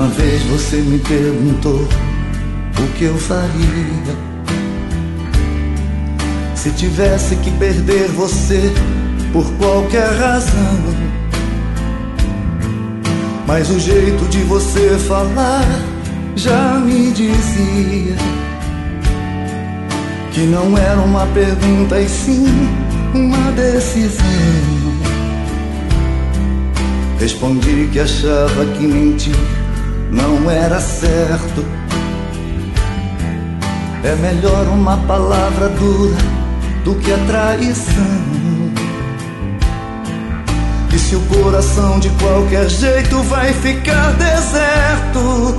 Uma vez você me perguntou o que eu faria se tivesse que perder você por qualquer razão. Mas o jeito de você falar já me dizia que não era uma pergunta e sim uma decisão. Respondi que achava que mentir não era certo. É melhor uma palavra dura do que a traição. E se o coração de qualquer jeito vai ficar deserto,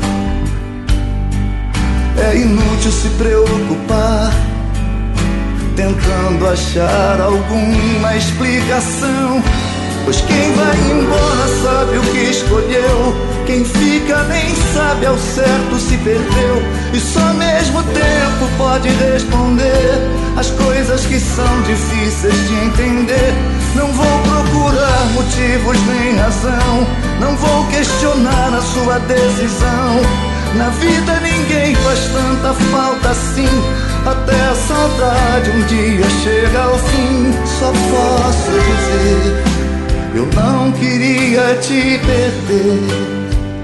é inútil se preocupar tentando achar alguma explicação. Pois quem vai embora sabe o que escolheu, quem fica nem sabe ao certo se perdeu. E só mesmo o tempo pode responder as coisas que são difíceis de entender. Não vou procurar motivos nem razão, não vou questionar a sua decisão. Na vida ninguém faz tanta falta assim, até a saudade um dia chega ao fim. Só posso dizer, eu não queria te perder.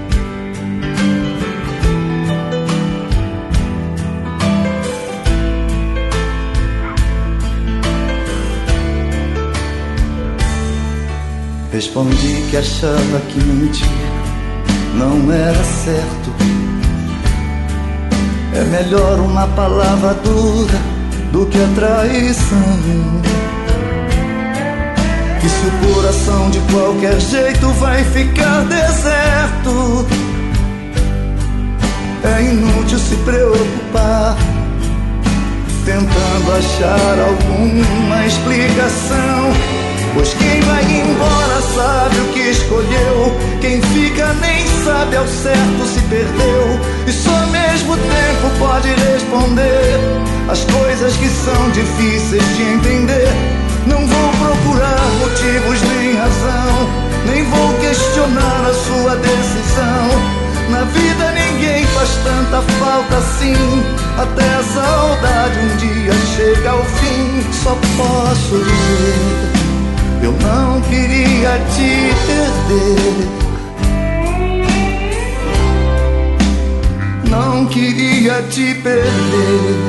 Respondi que achava que mentir não era certo. É melhor uma palavra dura do que a traição. E se o coração de qualquer jeito vai ficar deserto, é inútil se preocupar tentando achar alguma explicação. Pois quem vai embora sabe o que escolheu, quem fica nem sabe ao certo se perdeu. E só mesmo o tempo pode responder as coisas que são difíceis de entender. Não vou procurar motivos nem razão, nem vou questionar a sua decisão. Na vida ninguém faz tanta falta assim, até a saudade um dia chega ao fim. Só posso dizer, eu não queria te perder. Não queria te perder.